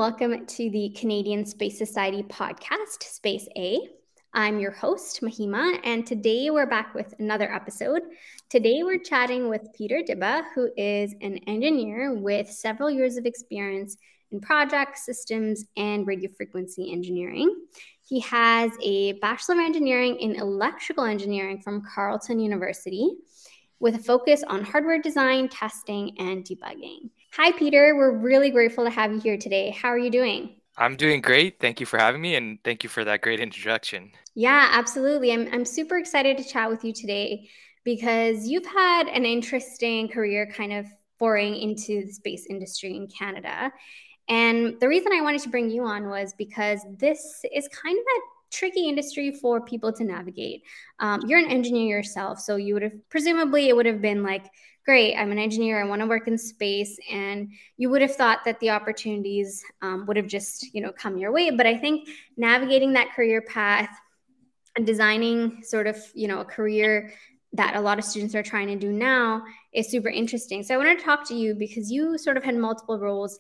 welcome to the Canadian Space Society podcast, Space A. I'm your host, Mahima, and today we're back with another episode. Today we're chatting with Peter Dibba, who is an engineer with several years of experience in projects, systems, and radio frequency engineering. He has a Bachelor of Engineering in Electrical Engineering from Carleton University, with a focus on hardware design, testing, and debugging. Hi, Peter. We're really grateful to have you here today. How are you doing? I'm doing great. Thank you for having me, and thank you for that great introduction. Yeah, absolutely. I'm super excited to chat with you today because you've had an interesting career kind of foraying into the space industry in Canada. And the reason I wanted to bring you on was because this is kind of a tricky industry for people to navigate. You're an engineer yourself, so you would have presumably it would have been like, great, I'm an engineer, I want to work in space, and you would have thought that the opportunities would have just come your way. But I think navigating that career path and designing sort of a career that a lot of students are trying to do now is super interesting. So I wanted to talk to you because you sort of had multiple roles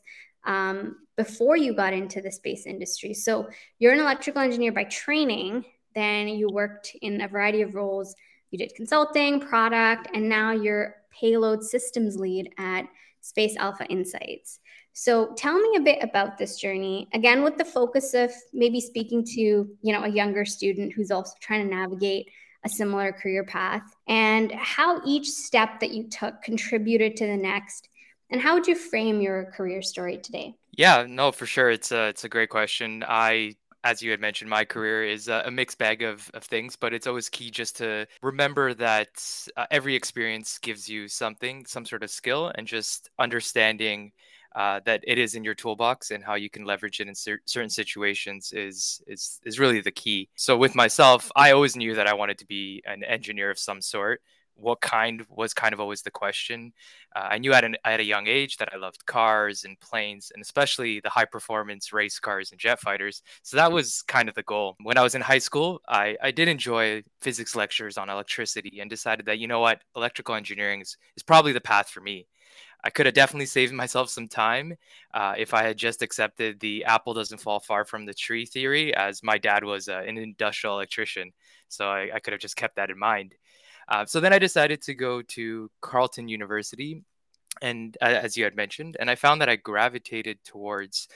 before you got into the space industry. So you're an electrical engineer by training, then you worked in a variety of roles. You did consulting, product, and now you're payload systems lead at Space Alpha Insights. So tell me a bit about this journey, again, with the focus of maybe speaking to, a younger student who's also trying to navigate a similar career path, and how each step that you took contributed to the next. And how would you frame your career story today? Yeah, no, for sure. It's a great question. As you had mentioned, my career is a mixed bag of things, but it's always key just to remember that every experience gives you something, some sort of skill, and just understanding that it is in your toolbox and how you can leverage it in certain situations is really the key. So with myself, I always knew that I wanted to be an engineer of some sort. What kind was kind of always the question. I knew at a young age that I loved cars and planes, and especially the high performance race cars and jet fighters. So that was kind of the goal. When I was in high school, I did enjoy physics lectures on electricity and decided that, you know what, electrical engineering is probably the path for me. I could have definitely saved myself some time if I had just accepted the apple doesn't fall far from the tree theory, as my dad was an industrial electrician. So I could have just kept that in mind. So then I decided to go to Carleton University, and as you had mentioned, and I found that I gravitated towards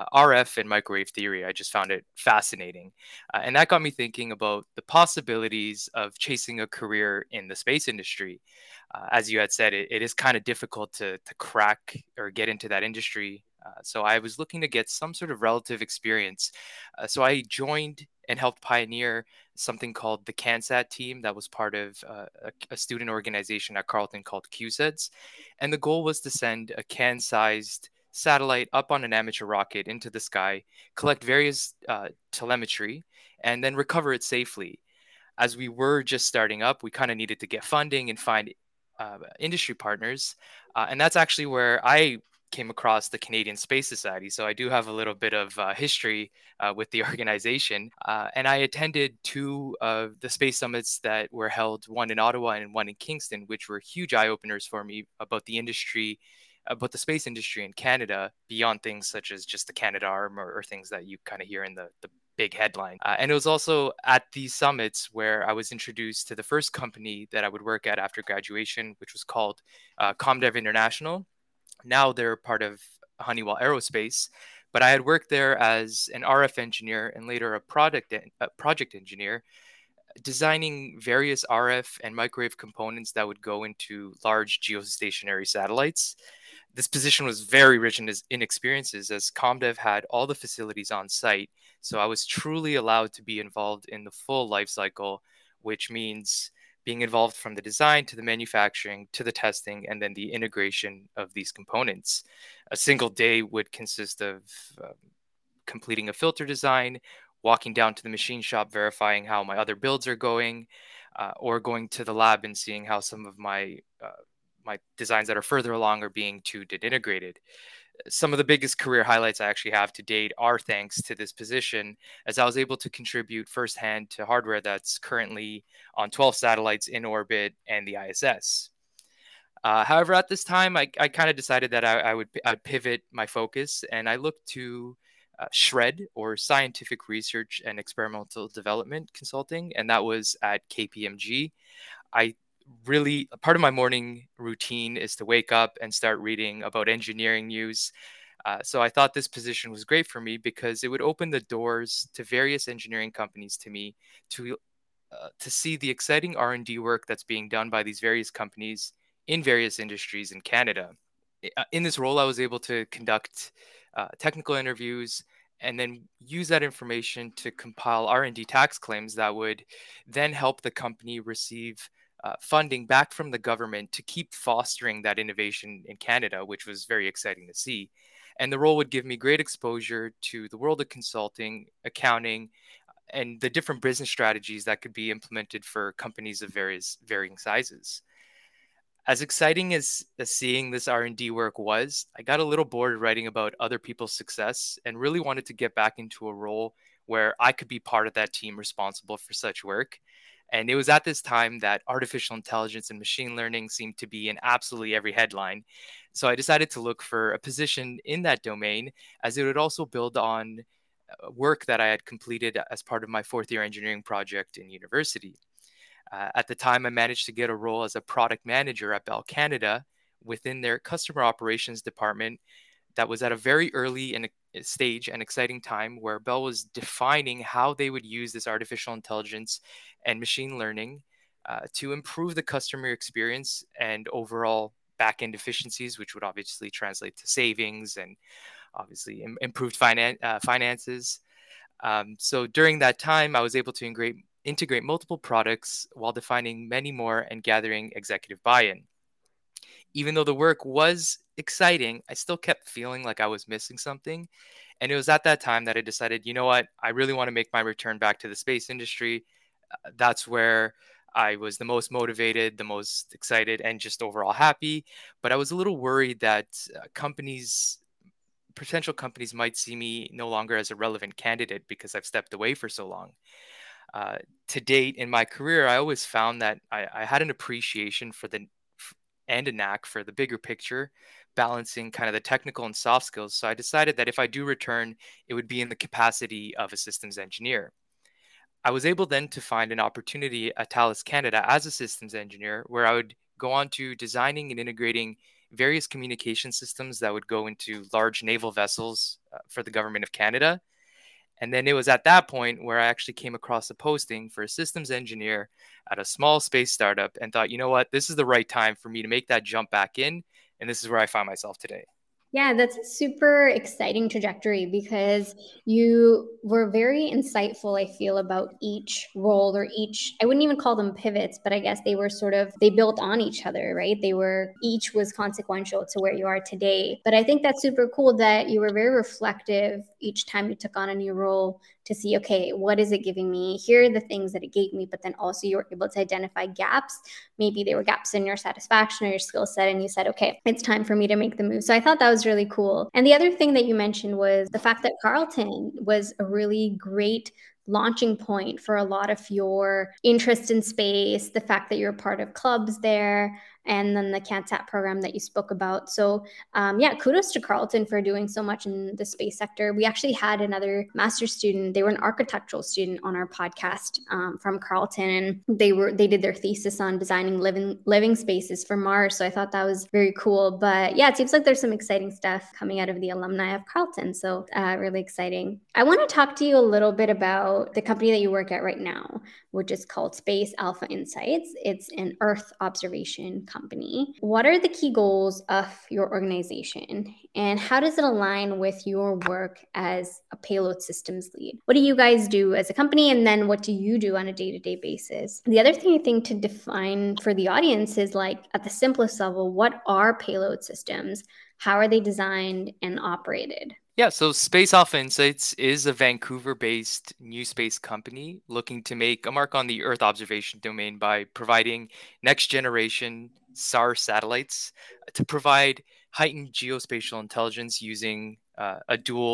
RF and microwave theory. I just found it fascinating, and that got me thinking about the possibilities of chasing a career in the space industry. As you had said, it is kind of difficult to crack or get into that industry. So I was looking to get some sort of relative experience. So I joined and helped pioneer something called the CanSat team that was part of a student organization at Carleton called QSEDS. And the goal was to send a can-sized satellite up on an amateur rocket into the sky, collect various telemetry, and then recover it safely. As we were just starting up, we kind of needed to get funding and find industry partners. And that's actually where I came across the Canadian Space Society. So I do have a little bit of history with the organization. And I attended two of the space summits that were held, one in Ottawa and one in Kingston, which were huge eye openers for me about the industry, about the space industry in Canada, beyond things such as just the Canadarm or things that you kind of hear in the big headline. And it was also at these summits where I was introduced to the first company that I would work at after graduation, which was called Comdev International. Now they're part of Honeywell Aerospace, but I had worked there as an RF engineer and later a project engineer, designing various RF and microwave components that would go into large geostationary satellites. This position was very rich in experiences, as Comdev had all the facilities on site. So I was truly allowed to be involved in the full life cycle, which means being involved from the design to the manufacturing to the testing and then the integration of these components. A single day would consist of completing a filter design, walking down to the machine shop, verifying how my other builds are going, or going to the lab and seeing how some of my designs that are further along are being tuned and integrated. Some of the biggest career highlights I actually have to date are thanks to this position, as I was able to contribute firsthand to hardware that's currently on 12 satellites in orbit and the ISS. However, at this time, I kind of decided that I'd pivot my focus, and I looked to SHRED, or Scientific Research and Experimental Development Consulting, and that was at KPMG. I really, part of my morning routine is to wake up and start reading about engineering news. So I thought this position was great for me because it would open the doors to various engineering companies to me to see the exciting R&D work that's being done by these various companies in various industries in Canada. In this role, I was able to conduct technical interviews and then use that information to compile R&D tax claims that would then help the company receive funding back from the government to keep fostering that innovation in Canada, which was very exciting to see. And the role would give me great exposure to the world of consulting, accounting, and the different business strategies that could be implemented for companies of varying sizes. As exciting as seeing this R&D work was, I got a little bored writing about other people's success and really wanted to get back into a role where I could be part of that team responsible for such work. And it was at this time that artificial intelligence and machine learning seemed to be in absolutely every headline. So I decided to look for a position in that domain, as it would also build on work that I had completed as part of my fourth year engineering project in university. At the time, I managed to get a role as a product manager at Bell Canada within their customer operations department. That was at a very early stage and exciting time where Bell was defining how they would use this artificial intelligence and machine learning to improve the customer experience and overall back-end efficiencies, which would obviously translate to savings and obviously improved finances. So during that time, I was able to integrate multiple products while defining many more and gathering executive buy-in. Even though the work was exciting, I still kept feeling like I was missing something. And it was at that time that I decided, you know what, I really want to make my return back to the space industry. That's where I was the most motivated, the most excited, and just overall happy. But I was a little worried that potential companies might see me no longer as a relevant candidate because I've stepped away for so long. To date in my career, I always found that I had an appreciation for and a knack for the bigger picture, balancing kind of the technical and soft skills. So I decided that if I do return, it would be in the capacity of a systems engineer. I was able then to find an opportunity at Thales Canada as a systems engineer, where I would go on to designing and integrating various communication systems that would go into large naval vessels for the government of Canada. And then it was at that point where I actually came across a posting for a systems engineer at a small space startup and thought, you know what, this is the right time for me to make that jump back in. And this is where I find myself today. Yeah, that's a super exciting trajectory because you were very insightful, I feel, about each role or each, I wouldn't even call them pivots, but I guess they were they built on each other, right? Each was consequential to where you are today. But I think that's super cool that you were very reflective each time you took on a new role to see, okay, what is it giving me? Here are the things that it gave me, but then also you were able to identify gaps. Maybe there were gaps in your satisfaction or your skill set, and you said, okay, it's time for me to make the move. So I thought that was really cool. And the other thing that you mentioned was the fact that Carleton was a really great launching point for a lot of your interest in space, the fact that you're part of clubs there, and then the CanSat program that you spoke about. So yeah, kudos to Carleton for doing so much in the space sector. We actually had another master's student, they were an architectural student on our podcast from Carleton, and they did their thesis on designing living spaces for Mars. So I thought that was very cool. But yeah, it seems like there's some exciting stuff coming out of the alumni of Carleton. So really exciting. I want to talk to you a little bit about the company that you work at right now, which is called Space Alpha Insights. It's an Earth observation company. What are the key goals of your organization, and how does it align with your work as a payload systems lead? What do you guys do as a company, and then what do you do on a day-to-day basis? The other thing I think to define for the audience is, like, at the simplest level, what are payload systems? How are they designed and operated? Yeah, so Space Alpha Insights is a Vancouver-based new space company looking to make a mark on the Earth observation domain by providing next-generation SAR satellites to provide heightened geospatial intelligence using a dual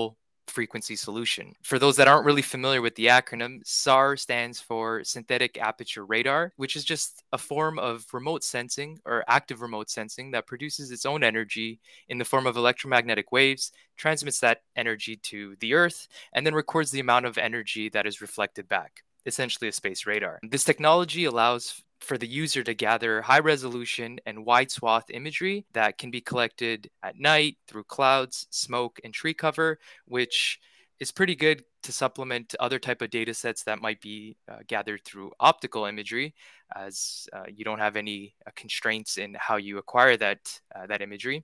frequency solution. For those that aren't really familiar with the acronym, SAR stands for Synthetic Aperture Radar, which is just a form of remote sensing or active remote sensing that produces its own energy in the form of electromagnetic waves, transmits that energy to the Earth, and then records the amount of energy that is reflected back, essentially a space radar. This technology allows for the user to gather high resolution and wide swath imagery that can be collected at night through clouds, smoke, and tree cover, which is pretty good to supplement other type of data sets that might be gathered through optical imagery, as you don't have any constraints in how you acquire that imagery.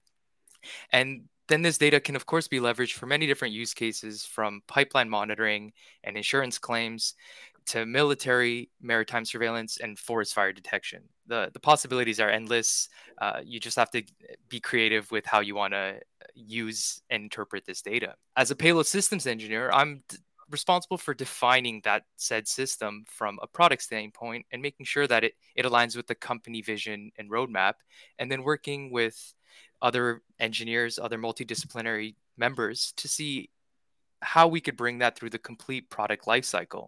And then this data can, of course, be leveraged for many different use cases, from pipeline monitoring and insurance claims to military, maritime surveillance, and forest fire detection. The possibilities are endless. You just have to be creative with how you want to use and interpret this data. As a payload systems engineer, I'm responsible for defining that said system from a product standpoint and making sure that it aligns with the company vision and roadmap, and then working with other engineers, other multidisciplinary members to see how we could bring that through the complete product lifecycle.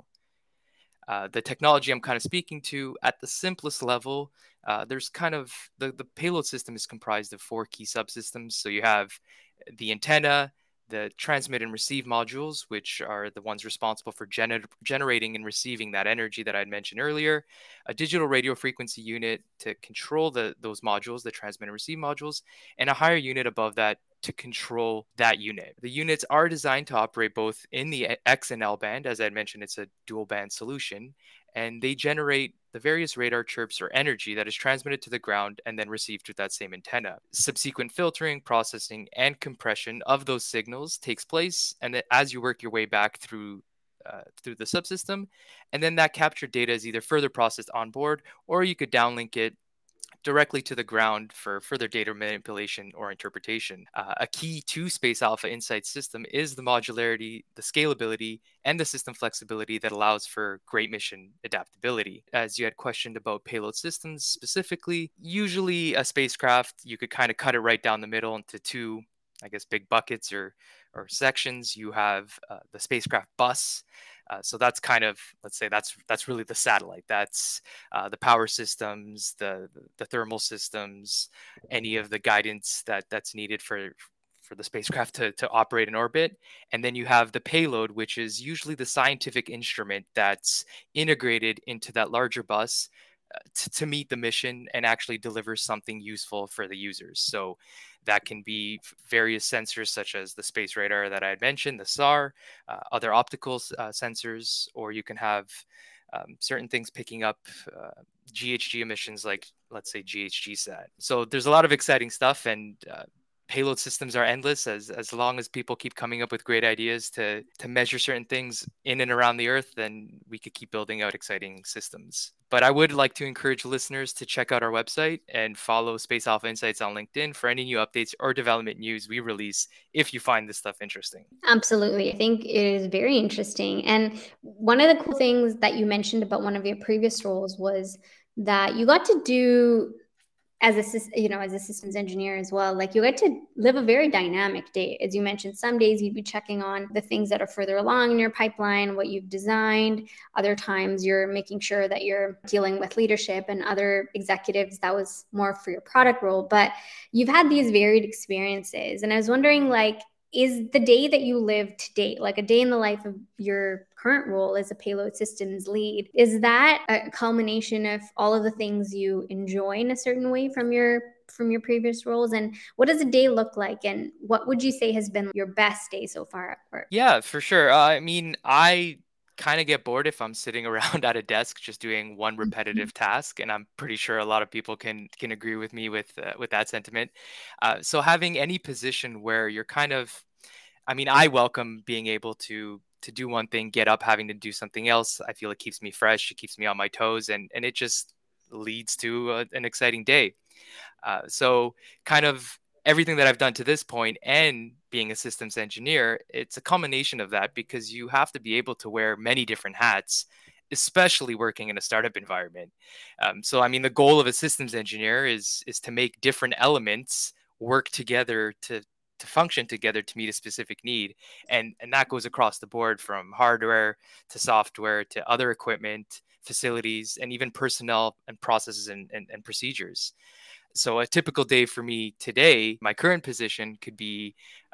The technology I'm kind of speaking to at the simplest level, there's kind of the payload system is comprised of 4 key subsystems. So you have the antenna, the transmit and receive modules, which are the ones responsible for generating and receiving that energy that I had mentioned earlier, a digital radio frequency unit to control those modules, the transmit and receive modules, and a higher unit above that to control that unit. The units are designed to operate both in the X and L band. As I mentioned, it's a dual band solution, and they generate the various radar chirps or energy that is transmitted to the ground and then received through that same antenna. Subsequent filtering, processing, and compression of those signals takes place, and as you work your way back through the subsystem, and then that captured data is either further processed on board, or you could downlink it directly to the ground for further data manipulation or interpretation. A key to Space Alpha Insights system is the modularity, the scalability, and the system flexibility that allows for great mission adaptability. As you had questioned about payload systems specifically, usually a spacecraft, you could kind of cut it right down the middle into 2, I guess, big buckets or sections. You have the spacecraft bus. So that's kind of, let's say that's really the satellite. That's the power systems, the thermal systems, any of the guidance that's needed for the spacecraft to operate in orbit. And then you have the payload, which is usually the scientific instrument that's integrated into that larger bus to meet the mission and actually deliver something useful for the users. So that can be various sensors such as the space radar that I had mentioned, the SAR, other optical sensors, or you can have certain things picking up GHG emissions, like, let's say, GHGSat. So there's a lot of exciting stuff, and payload systems are endless as long as people keep coming up with great ideas to measure certain things in and around the Earth, then we could keep building out exciting systems. But I would like to encourage listeners to check out our website and follow Space Alpha Insights on LinkedIn for any new updates or development news we release if you find this stuff interesting. Absolutely. I think it is very interesting. And one of the cool things that you mentioned about one of your previous roles was that you got to do, as a systems engineer as well, like you get to live a very dynamic day. As you mentioned, some days you'd be checking on the things that are further along in your pipeline, what you've designed. Other times you're making sure that you're dealing with leadership and other executives. That was more for your product role, but you've had these varied experiences. And I was wondering, like, is the day that you live to date, like a day in the life of your current role as a payload systems lead, is that a culmination of all of the things you enjoy in a certain way from your previous roles? And what does a day look like? And what would you say has been your best day so far at work? Yeah, for sure. I mean, I kind of get bored if I'm sitting around at a desk just doing one repetitive task, and I'm pretty sure a lot of people can agree with me with that sentiment. So having any position where you're kind of, I mean, I welcome being able to do one thing, get up, having to do something else. I feel it keeps me fresh, it keeps me on my toes, and it just leads to an exciting day. So kind of everything that I've done to this point and being a systems engineer, it's a combination of that, because you have to be able to wear many different hats, especially working in a startup environment. So, I mean, the goal of a systems engineer is to make different elements work together to function together to meet a specific need. And that goes across the board, from hardware to software to other equipment, facilities, and even personnel and processes and procedures. So a typical day for me today, my current position could be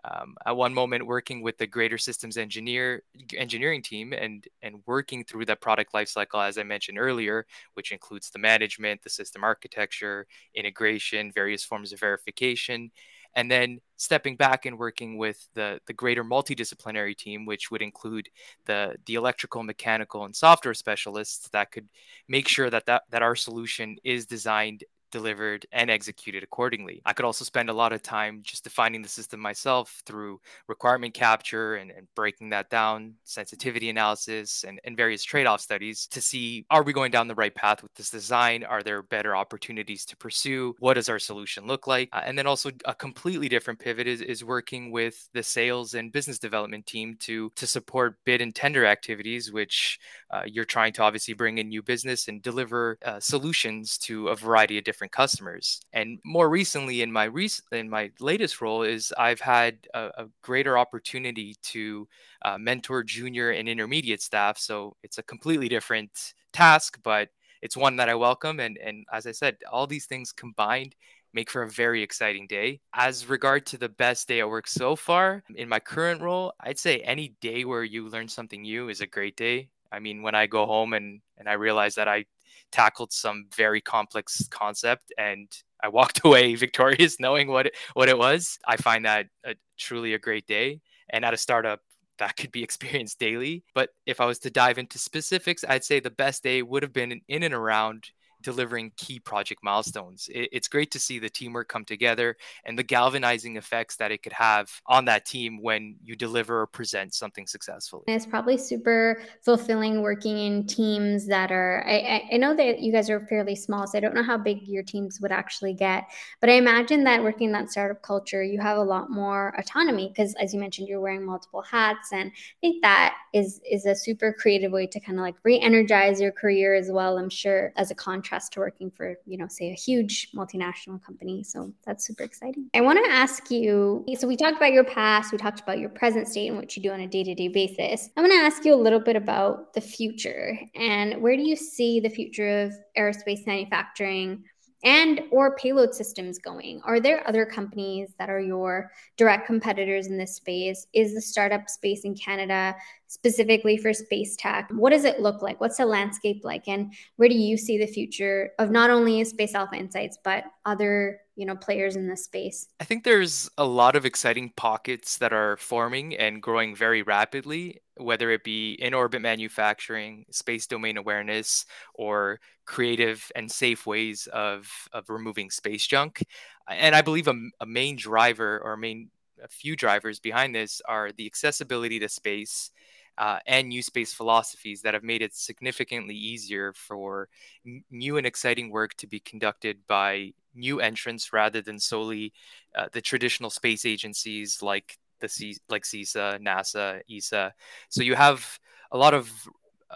at one moment working with the greater systems engineering team and working through that product lifecycle, as I mentioned earlier, which includes the management, the system architecture, integration, various forms of verification, and then stepping back and working with the greater multidisciplinary team, which would include the electrical, mechanical, and software specialists that could make sure that our solution is designed, delivered, and executed accordingly. I could also spend a lot of time just defining the system myself through requirement capture and breaking that down, sensitivity analysis, and various trade-off studies to see, are we going down the right path with this design? Are there better opportunities to pursue? What does our solution look like? And then also a completely different pivot is working with the sales and business development team to support bid and tender activities, which you're trying to obviously bring in new business and deliver solutions to a variety of different customers. And more recently, in my latest role, is I've had a greater opportunity to mentor junior and intermediate staff. So it's a completely different task, but it's one that I welcome. And as I said, all these things combined make for a very exciting day. As regard to the best day at work so far, in my current role, I'd say any day where you learn something new is a great day. I mean, when I go home and I realize that I tackled some very complex concept and I walked away victorious knowing what it was, I find that truly a great day. And at a startup, that could be experienced daily. But if I was to dive into specifics, I'd say the best day would have been in and around delivering key project milestones. It's great to see the teamwork come together and the galvanizing effects that it could have on that team when you deliver or present something successfully. It's probably super fulfilling working in teams that are, I know that you guys are fairly small, so I don't know how big your teams would actually get, but I imagine that working in that startup culture, you have a lot more autonomy because, as you mentioned, you're wearing multiple hats. And I think that is a super creative way to kind of like re-energize your career as well, I'm sure, as a contrast to working for, say a huge multinational company. So that's super exciting. I want to ask you, so we talked about your past, we talked about your present state and what you do on a day-to-day basis. I'm going to ask you a little bit about the future and where do you see the future of aerospace manufacturing and or payload systems going? Are there other companies that are your direct competitors in this space? Is the startup space in Canada specifically for space tech? What does it look like? What's the landscape like? And where do you see the future of not only Space Alpha Insights, but other players in this space? I think there's a lot of exciting pockets that are forming and growing very rapidly, whether it be in orbit manufacturing, space domain awareness, or creative and safe ways of removing space junk. And I believe a main driver or a few drivers behind this are the accessibility to space and new space philosophies that have made it significantly easier for new and exciting work to be conducted by new entrants rather than solely the traditional space agencies like like CISA, NASA, ESA. So you have a lot of uh,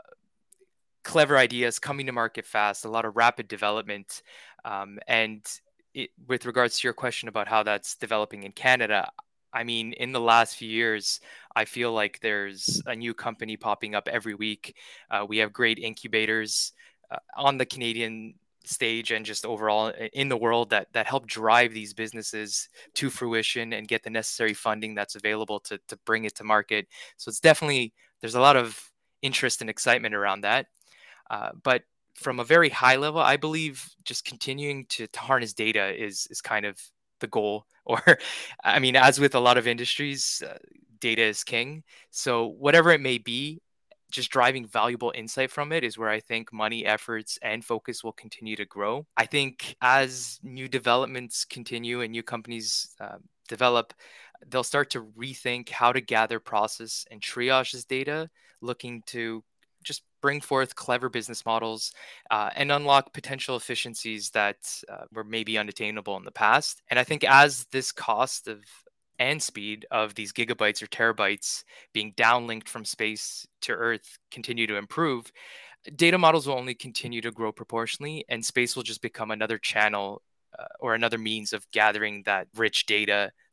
clever ideas coming to market fast, a lot of rapid development, and with regards to your question about how that's developing in Canada, I mean, in the last few years, I feel like there's a new company popping up every week. We have great incubators on the Canadian stage and just overall in the world that help drive these businesses to fruition and get the necessary funding that's available to bring it to market. So it's definitely, there's a lot of interest and excitement around that. But from a very high level, I believe just continuing to harness data is kind of the goal. Or, I mean, as with a lot of industries, data is king. So whatever it may be, just driving valuable insight from it is where I think money, efforts, and focus will continue to grow. I think as new developments continue and new companies develop, they'll start to rethink how to gather, process, and triage this data, looking to just bring forth clever business models and unlock potential efficiencies that were maybe unattainable in the past. And I think as this cost of and speed of these gigabytes or terabytes being downlinked from space to Earth continue to improve, data models will only continue to grow proportionally, and space will just become another channel or another means of gathering that rich data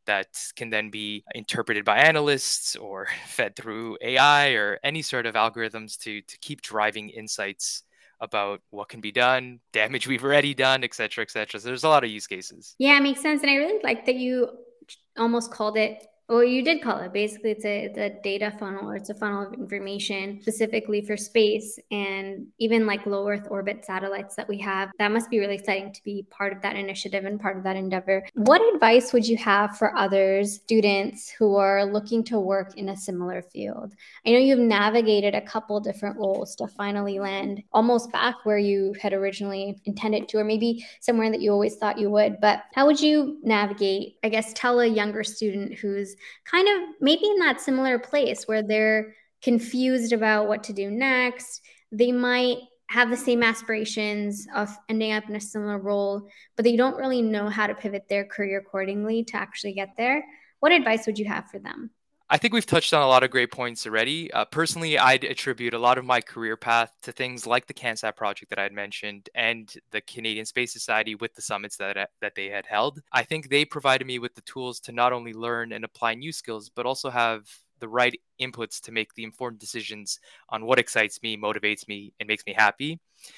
that can then be interpreted by analysts or fed through AI or any sort of algorithms to keep driving insights about what can be done, damage we've already done, et cetera, et cetera. So there's a lot of use cases. Yeah, it makes sense. And I really like that you almost called it, well, you did call it. Basically, it's a data funnel, or it's a funnel of information specifically for space, and even like low Earth orbit satellites that we have. That must be really exciting to be part of that initiative and part of that endeavor. What advice would you have for others, students who are looking to work in a similar field? I know you've navigated a couple different roles to finally land almost back where you had originally intended to, or maybe somewhere that you always thought you would. But how would you navigate, I guess, tell a younger student who's kind of maybe in that similar place where they're confused about what to do next? They might have the same aspirations of ending up in a similar role, but they don't really know how to pivot their career accordingly to actually get there. What advice would you have for them? I think we've touched on a lot of great points already. Personally, I'd attribute a lot of my career path to things like the CanSat project that I had mentioned and the Canadian Space Society with the summits that they had held. I think they provided me with the tools to not only learn and apply new skills, but also have the right inputs to make the informed decisions on what excites me, motivates me, and makes me happy.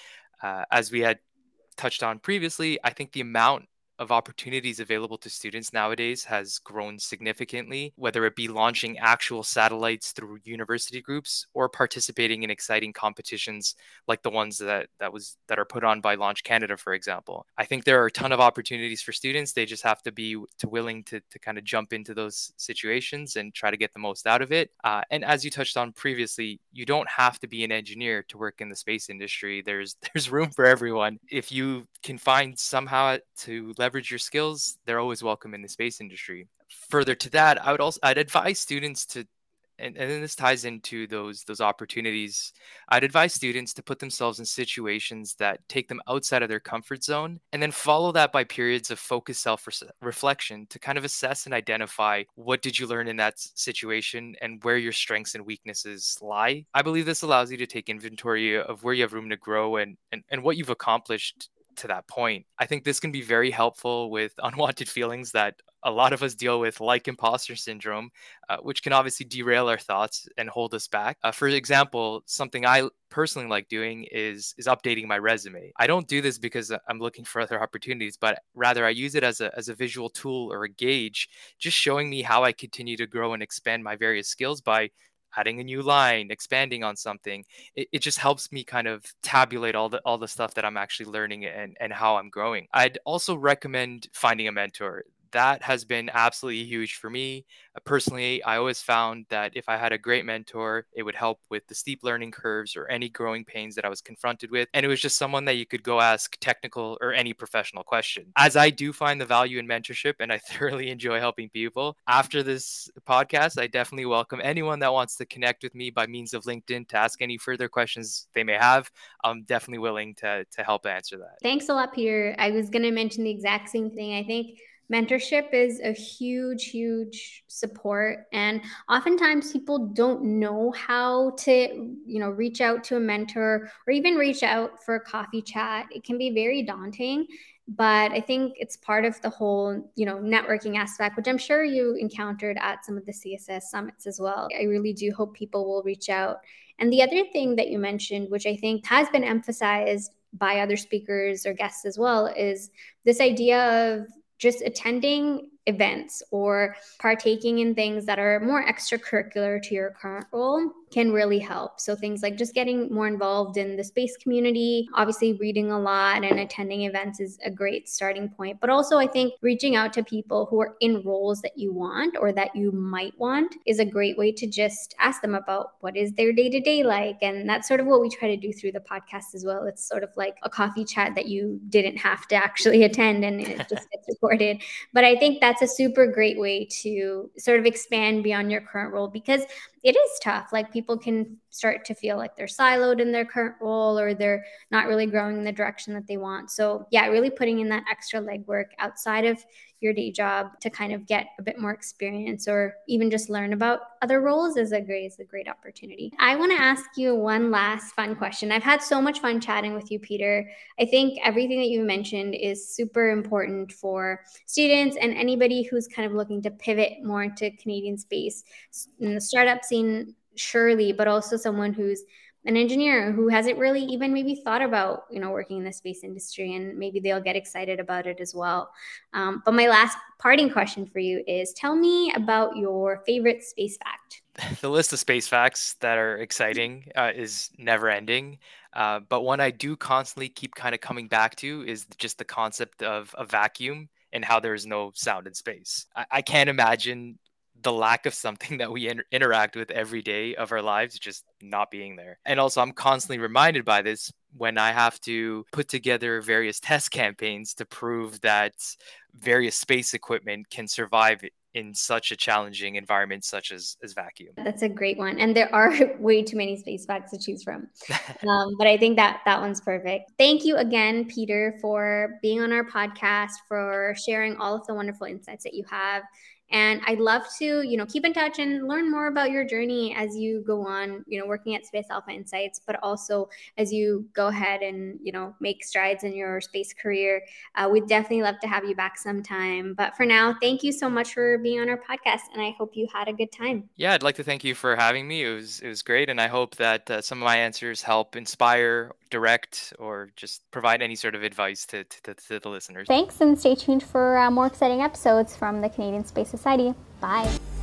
As we had touched on previously, I think the amount of opportunities available to students nowadays has grown significantly, whether it be launching actual satellites through university groups or participating in exciting competitions like the ones that are put on by Launch Canada, for example. I think there are a ton of opportunities for students. They just have to be willing to kind of jump into those situations and try to get the most out of it. And as you touched on previously, you don't have to be an engineer to work in the space industry. There's room for everyone. If you can find somehow to leverage your skills, they're always welcome in the space industry. Further to that, I'd advise students to, and then this ties into those opportunities. I'd advise students to put themselves in situations that take them outside of their comfort zone, and then follow that by periods of focused self-reflection to kind of assess and identify what did you learn in that situation and where your strengths and weaknesses lie. I believe this allows you to take inventory of where you have room to grow and what you've accomplished to that point. I think this can be very helpful with unwanted feelings that a lot of us deal with, like imposter syndrome, which can obviously derail our thoughts and hold us back. For example, something I personally like doing is updating my resume. I don't do this because I'm looking for other opportunities, but rather I use it as a visual tool or a gauge, just showing me how I continue to grow and expand my various skills by adding a new line, expanding on something. It just helps me kind of tabulate all the stuff that I'm actually learning and how I'm growing. I'd also recommend finding a mentor. That has been absolutely huge for me. Personally, I always found that if I had a great mentor, it would help with the steep learning curves or any growing pains that I was confronted with. And it was just someone that you could go ask technical or any professional question. As I do find the value in mentorship and I thoroughly enjoy helping people, after this podcast, I definitely welcome anyone that wants to connect with me by means of LinkedIn to ask any further questions they may have. I'm definitely willing to help answer that. Thanks a lot, Peter. I was going to mention the exact same thing. I think mentorship is a huge, huge support. And oftentimes people don't know how to, reach out to a mentor or even reach out for a coffee chat. It can be very daunting, but I think it's part of the whole, networking aspect, which I'm sure you encountered at some of the CSS summits as well. I really do hope people will reach out. And the other thing that you mentioned, which I think has been emphasized by other speakers or guests as well, is this idea of just attending events or partaking in things that are more extracurricular to your current role can really help. So things like just getting more involved in the space community, obviously reading a lot and attending events is a great starting point. But also I think reaching out to people who are in roles that you want or that you might want is a great way to just ask them about what is their day-to-day like. And that's sort of what we try to do through the podcast as well. It's sort of like a coffee chat that you didn't have to actually attend and it just gets recorded. But I think that's a super great way to sort of expand beyond your current role, because it is tough. Like people can start to feel like they're siloed in their current role, or they're not really growing in the direction that they want. So yeah, really putting in that extra legwork outside of your day job to kind of get a bit more experience, or even just learn about other roles is a great opportunity. I want to ask you one last fun question. I've had so much fun chatting with you, Peter. I think everything that you mentioned is super important for students and anybody who's kind of looking to pivot more into Canadian space in the startup scene, surely, but also someone who's an engineer who hasn't really even maybe thought about, working in the space industry, and maybe they'll get excited about it as well. But my last parting question for you is, tell me about your favorite space fact. The list of space facts that are exciting is never ending. But one I do constantly keep kind of coming back to is just the concept of a vacuum and how there is no sound in space. I can't imagine the lack of something that we interact with every day of our lives just not being there. And also, I'm constantly reminded by this when I have to put together various test campaigns to prove that various space equipment can survive in such a challenging environment such as vacuum. That's a great one. And there are way too many space facts to choose from. But I think that one's perfect. Thank you again, Peter, for being on our podcast, for sharing all of the wonderful insights that you have. And I'd love to, keep in touch and learn more about your journey as you go on, working at Space Alpha Insights, but also as you go ahead and, make strides in your space career. We'd definitely love to have you back sometime. But for now, thank you so much for being on our podcast, and I hope you had a good time. Yeah, I'd like to thank you for having me. It was great, and I hope that some of my answers help inspire, direct, or just provide any sort of advice to the listeners. Thanks, and stay tuned for more exciting episodes from the Canadian Space Society. Bye.